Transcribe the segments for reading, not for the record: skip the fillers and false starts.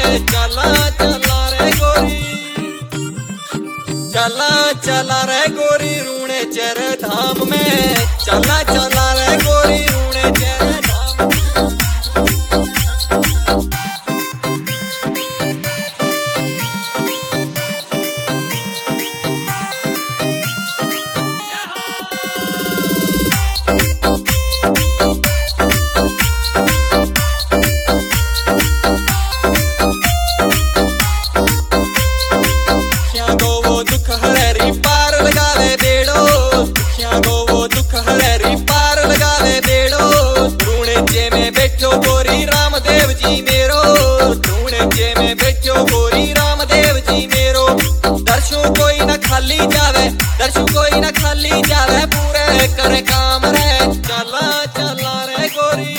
में चला चला रे गोरी, चला चला रे गोरी रूणे चर धाम में, चला चला रे गोरी रूणे चर धाम में। गोरी रामदेव जी मेरो, ढूंढे में बैठो गोरी रामदेव जी मेरो। दर्शु कोई न खाली जावे, दर्शु कोई न खाली जावे, पूरे करे काम रे। चला चला रे गोरी,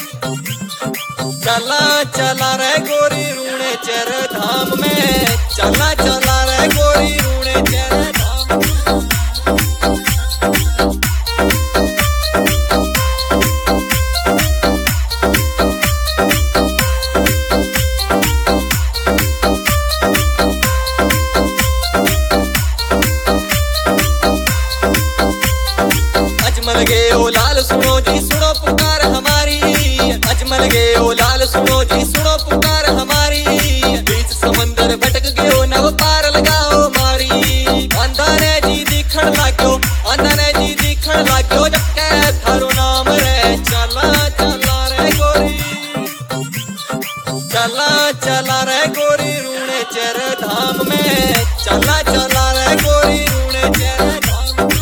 चला चला रे गोरी रूणे चर धाम में, चला चला रे गोरी रूणे चर धाम में। अजमल गे ओ लाल सुनो जी सुनो पुकार हमारी, अजमल गे ओ लाल सुनो जी सुनो पुकार हमारी। बीच समंदर भटक गयो नव पार लगाओ मारी। आंधा ने जी दिखण लाग्यो, आंधा ने जी दिखण लाग्यो, जब कै थारो नाम रे। चला चला रे गोरी, चला चला रे गोरी रूणे चर धाम में, चला चला रे गोरी रूणे चर धाम में।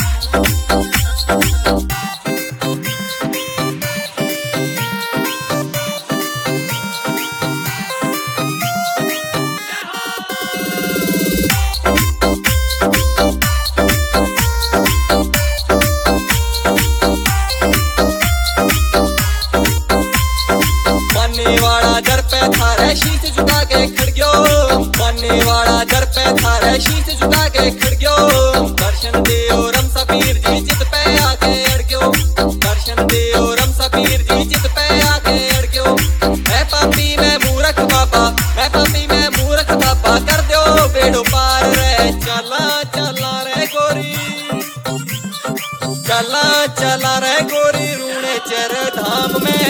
वाला दर पे थारे शीश झुका के खड़ गयो, बनने वाला दर पे थारे शीश झुका के खड़ गयो। दर्शन देओ रम सफीर जी जित पे आके अड़ गयो, दर्शन देओ रम सफीर जी जित पे आके अड़ गयो। मैं पापी मैं मूर्ख बाबा, मैं पापी मैं मूर्ख बाबा, कर दो बेड़ो पार रे। चला चला रे गोरी, चला चला रे गोरी रूणे चर धाम में,